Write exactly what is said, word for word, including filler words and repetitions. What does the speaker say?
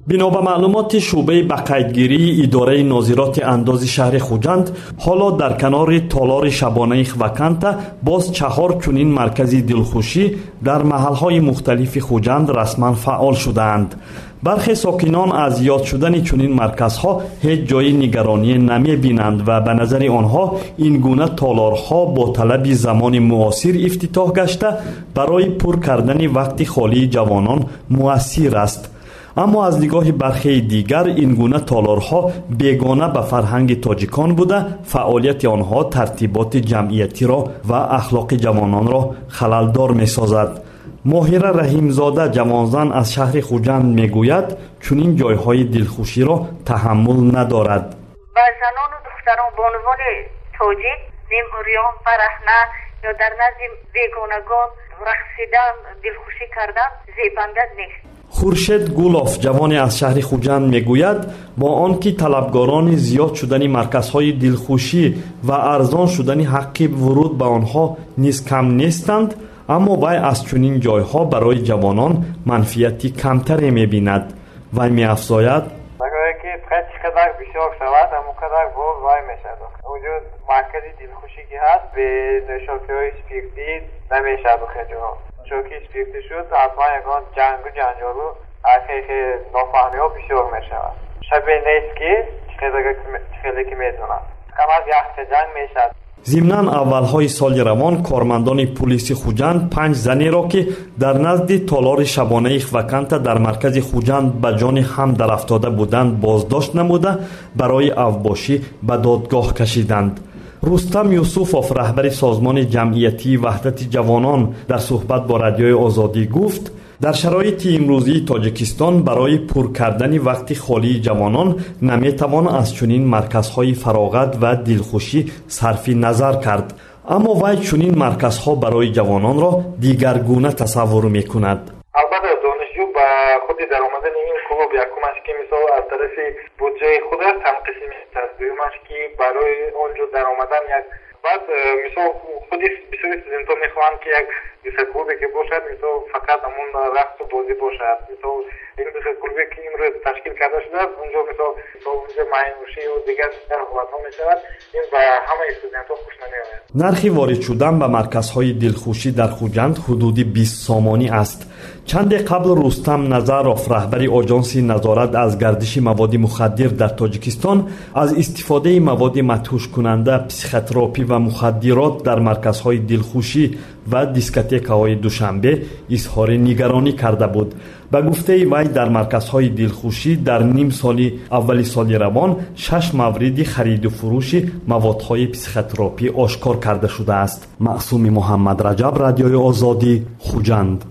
бино ба маълумоти шуъбаи ба қайдгирии идораи нозироти андози шаҳри хуҷанд, ҳоло дар канори толори шабонаи хваканта боз чаҳор чунин маркази дилхушӣ дар маҳалҳои мухталифи хуҷанд расман фаъол шудаанд. бархе сокинон аз ёд шудани чунин марказҳо ҳеҷ ҷои нигароние намебинанд ва ба назари онҳо ин гуна толорҳо бо талаби замони муосир ифтитоҳ гашта барои пур кардани вақти холии ҷавонон муассир аст. аммо аз нигоҳи бархеи дигар ин гуна толорҳо бегона ба фарҳанги тоҷикон буда, фаъолияти онҳо тартиботи ҷамъиятиро ва ахлоқи ҷавононро халалдор месозад. моҳира раҳимзода ҷавонзан аз шаҳри хуҷанд мегӯяд, чунин ҷойҳои дилхуширо таҳаммул надорад. ба занону духтарон бо унвони тоҷик мемориён барахна ё дар назди бегонагон рақсидан дилхушӣ кардан зебанда нест. хуршед гулов ҷавоне аз шаҳри хуҷанд мегӯяд, бо он ки талабгорони зиёд шудани марказҳои дилхушӣ ва арзон шудани ҳаққи вуруд ба онҳо низ кам нестанд, аммо вай аз чунин ҷойҳо барои ҷавонон манфиати камтаре мебинад. вай меафзояд: агар ки ҳеч қадар бисёр шавад, ҳамон қадар боз вай мешавад. вуҷуд маркази дилхушӣ ки ҳаст, бе нӯшокиҳои спиртӣ намешавад. хеҷоҳо шоки спиртӣ шуд, ҳатман ягон ҷангу ҷанҷолу ҳақиқи нофаҳмиҳо бисёр мешавад. шабе нест ки хеле ки медонад, кам аз яхта ҷанг мешавад. зимнан аввалҳои соли равон кормандони пулиси хуҷанд панҷ занеро ки дар назди толори шабонаи хваканта дар маркази хуҷанд ба ҷони ҳам дарафтода буданд боздошт намуда барои авбошӣ ба додгоҳ кашиданд. рустам юсуфов, раҳбари созмони ҷамъиятии ваҳдати ҷавонон, дар суҳбат бо радиои озодӣ гуфт, дар шароити имрӯзии тоҷикистон барои пур кардани вақти холии ҷавонон наметавон аз чунин марказҳои фароғат ва дилхушӣ сарфи назар кард. аммо вай чунин марказҳо барои ҷавононро дигаргуна тасаввур мекунад. албатта донишҷӯ ба худи даромадани ин клуб якумаш ки мисол аз тарафи буҷаи худаш танқисӣ мешавад, дуюмаш ки барои он ҷо даромадан як баъд мисол худи бисёри студентҳо мехоҳанд ки як дисаклубе ки бошад, мисол фақат ҳамон рақсу бозӣ бошад. мисол ин дисаклубе ки имрӯз ташкил карда шудааст, онҷо мисол мисол маънушӣ ё дигар рағбатҳо мешавад. ин ба ҳамаи студентҳо хуш намеояд. нархи ворид шудан ба марказҳои дилхушӣ дар хуҷанд ҳудуди бист сомонӣ аст. чанде қабл рустам назаров, раҳбари оҷонси назорат аз гардиши маводи мухаддир дар тоҷикистон, аз истифодаи маводи матҳушкунанда, психотропӣ ва мухаддирот дар марказҳои дилхушӣ ва дискотекаҳои душанбе изҳори нигаронӣ карда буд. ба гуфтаи вай, дар марказҳои дилхушӣ дар ним соли аввали соли равон шаш мавриди хариду фурӯши маводҳои психотропӣ ошкор карда шудааст. маъсуми муҳаммадраҷаб, радиои озодӣ, хуҷанд.